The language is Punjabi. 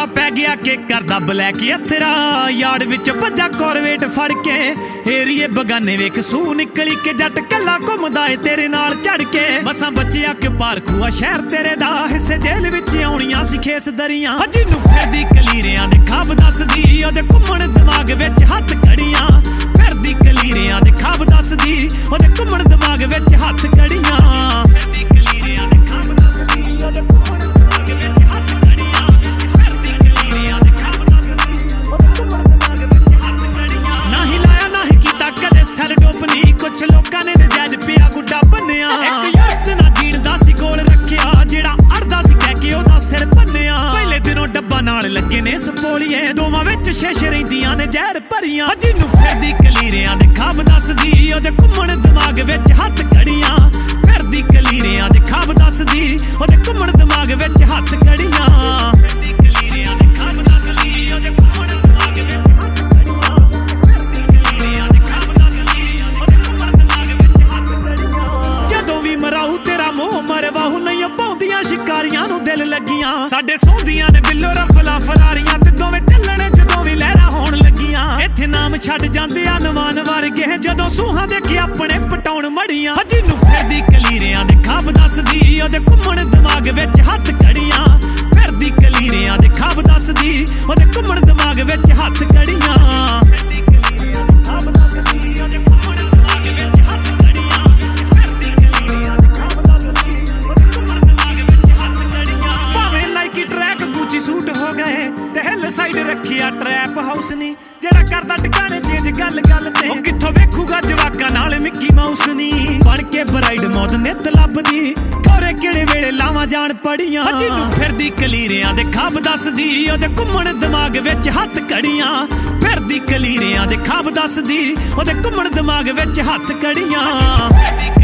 ਰੌਲਾ ਪੈ ਗਿਆ ਕਿ ਕਰਦਾ ਬਲੈਕ ਅਥਰਾ ਯਾਰਡ ਵਿੱਚ ਭੱਜਾ ਕੋਰਵੇਟ ਫੜ ਕੇ ਏਰੀਏ ਬਗਾਨੇ ਵੇਖ ਸੂ ਨਿਕਲੀ ਕਿ ਜੱਟ ਕੱਲਾ ਘੁੰਮਦਾ ਏ ਤੇਰੇ ਨਾਲ ਝੜ ਕੇ ਮਸਾਂ ਬੱਚਿਆ ਕਿ ਪਾਰਖੂਆ ਸ਼ਹਿਰ ਤੇਰੇ ਦਾ ਹਿੱਸੇ ਜੇਲ੍ਹ ਵਿੱਚ ਆਉਣੀਆਂ ਸੀ ਖੇਸ ਦਰੀਆਂ ਜਿਹਨੂੰ ਫਿਰਦੀ ਕਲੀਰਿਆਂ ਦੇ ਖਾਬ ਦੱਸਦੀ ਉਹਦੇ ਘੁੰਮਣ ਦਿਮਾਗ ਵਿੱਚ ਹੱਥ ਕੜੀਆਂ ਫਿਰਦੀ ਕਲੀਰਿਆਂ ਦੇ ਖਾਬ ਦੱਸਦੀ ਉਹਦੇ ਘੁੰਮਣ ਦਿਮਾਗ ਵਿੱਚ ਹੱਥ ਕੜੀਆਂ ਫਿਰਦੀ ਕਲੀਰਿਆਂ ਦੇ ਖਾਬ ਦੱਸਦੀ ਉਹਦੇ ਘੁੰਮਣ ਦਿਮਾਗ ਵਿੱਚ ਹੱਥ ਕੜੀਆਂ ਫਿਰਦੀ ਕਲੀਰਿਆਂ ਦੇ ਖਾਬ ਦੱਸਦੀ ਉਹਦੇ ਘੁੰਮਣ ਦਿਮਾਗ ਵਿੱਚ ਹੱਥ ਕੜੀਆਂ ਨਹੀਂ ਲਾਇਆ ਨਹੀਂ ਕੀਤਾ ਕਦੇ ਸੈਲ ਡੋਪ ਨਹੀਂ ਕੁਛ ਲੋਕਾਂ ਨੇ ਨਜਾਇਜ਼ ਪਿਆ ਗੁੱਡਾ ਬੰਨਿਆ ਇੱਕ ਯਾਰ ਨਾ ਜੀਣਦਾ ਸੀ ਗੋਲ ਰੱਖਿਆ ਜਿਹੜਾ ਅੜਦਾ ਸੀ ਕਹਿ ਕੇ ਉਹਦਾ ਸਿਰ ਭੰਨਿਆ ਪਹਿਲੇ ਦਿਨੋਂ ਡੱਬਾ ਨਾਲ ਲੱਗੇ ਨੇ ਸਪੋਲੀਏ ਦੋਵਾਂ ਵਿੱਚ ਸ਼ੇਸ਼ ਰਹਿੰਦੀਆਂ ਨੇ ਜ਼ਹਿਰ ਭਰੀਆਂ ਜਿਹਨੂੰ ਫਿਰਦੀ ਕਲੀਰਿਆਂ ਦੇ ਖਾਬ ਦੱਸਦੀ ਉਹਦੇ ਘੁੰਮਣ ਦਿਮਾਗ ਵਿੱਚ ਹੱਥ ਕੜੀਆਂ ਫਿਰਦੀ ਕਲੀਰਿਆਂ ਦੇ ਖਾਬ ਦੱਸਦੀ ਉਹਦੇ ਘੁੰਮਣ ਦਿਮਾਗ ਵਿੱਚ ਹੱਥ ਕੜੀਆਂ ਫਿਰਦੀ ਕਲੀਰਿਆਂ ਦੇ ਖਾਬ ਦੱਸਦੀ ਉਹਦੇ ਘੁੰਮਣ ਦਿਮਾਗ ਵਿੱਚ ਹੱਥ ਕੜੀਆਂ ਫਿਰਦੀ ਕਲੀਰਿਆਂ ਦੇ ਖਾਬ ਦੱਸਦੀ ਉਹਦੇ ਘੁੰਮਣ ਦਿਮਾਗ ਵਿੱਚ ਹੱਥ ਕੜੀਆਂ ਜਦੋਂ ਵੀ ਮਰਾਉ ਤੇਰਾ ਮੋਹ ਮਰਵਾਹੂ ਨਹੀਂ ਪਾਉਂਦੀਆਂ ਸ਼ਿਕਾਰੀਆਂ ਨੂੰ ਦਿਲ ਲੱਗੀਆਂ ਸਾਡੇ ਸੌਂਦੀਆਂ ਨੇ ਬਿੱਲੋ ਰਫਲਾ ਫਰਾਰੀਆਂ ਤੇ ਦੋਵੇਂ ਚੱਲਣੇ ਜਦੋਂ ਵੀ ਲਹਿਰਾਂ ਹੋਣ ਲੱਗੀਆਂ ਇੱਥੇ ਨਾਮ ਛੱਡ ਜਾਂਦੇ ਆ ਨਵਾਨ ਵਰਗੇ ਜਦੋਂ ਸੂਹਾਂ ਦੇ ਕੇ ਆਪਣੇ ਪਟਾਉਣ ਮੜੀਆਂ ਜਿਹਨੂੰ ਫਿਰਦੀ ਕਲੀਰਿਆਂ ਦੇ ਖਾਬ ਦੱਸਦੀ ਉਹਦੇ ਘੁੰਮਣ ਦਿਮਾਗ ਵਿੱਚ ਹੱਥ ਕੜੀਆਂ ਫਿਰਦੀ ਕਲੀਰਿਆਂ ਦੇ ਖਾਬ ਦੱਸਦੀ ਉਹਦੇ ਘੁੰਮਣ ਦਿਮਾਗ ਵਿੱਚ ਹੱਥ ਕੜੀਆਂ ਫਿਰਦੀ ਕਲੀਰਿਆਂ ਦੇ ਖਾਬ ਦੱਸਦੀ ਉਹਦੇ ਘੁੰਮਣ ਦਿਮਾਗ ਵਿੱਚ ਹੱਥ ਕੜੀਆਂ ਫਿਰਦੀ ਕਲੀਰਿਆਂ ਦੇ ਖਾਬ ਦੱਸਦੀ ਉਹਦੇ ਘੁੰਮਣ ਦਿਮਾਗ ਵਿੱਚ ਹੱਥ ਕੜੀਆਂ ਭਾਵੇਂ ਨਾਈਕੀ ਟਰੈਕ ਗੁੱਚੀ ਸੂਟ ਹੋ ਗਏ ਤੇ ਹਿੱਲ ਸਾਈਡ ਰੱਖਿਆ ਟਰੈਪ ਹਾਊਸ ਨਹੀਂ ਜਿਹੜਾ ਕਰਦਾ ਟਿਕਾਣੇ ਚੇਂਜ ਗੱਲ ਗੱਲ ਤੇ ਉਹ ਕਿੱਥੋਂ ਵੇਖੂਗਾ ਜਵਾਕਾਂ ਨਾਲ ਮਿੱਕੀ ਮਾਊਸ ਨਹੀਂ ਬਣ ਕੇ ਬਰਾਈਡ ਮੌਤ ਨਿੱਤ ਲੱਭਦੀ ਕੋਰੇ ਕਿਹੜੇ ਵੇਲੇ ਲਾਵਾਂ ਜਾਣ ਪੜੀਆਂ ਜਿਹਨੂੰ ਫਿਰਦੀ ਕਲੀਰਿਆਂ ਦੇ ਖਾਬ ਦੱਸਦੀ ਉਹਦੇ ਘੁੰਮਣ ਦਿਮਾਗ ਵਿੱਚ ਹੱਥ ਕੜੀਆਂ ਫਿਰਦੀ ਕਲੀਰਿਆਂ ਦੇ ਖਾਬ ਦੱਸਦੀ ਉਹਦੇ ਘੁੰਮਣ ਦਿਮਾਗ ਵਿੱਚ ਹੱਥ ਕੜੀਆਂ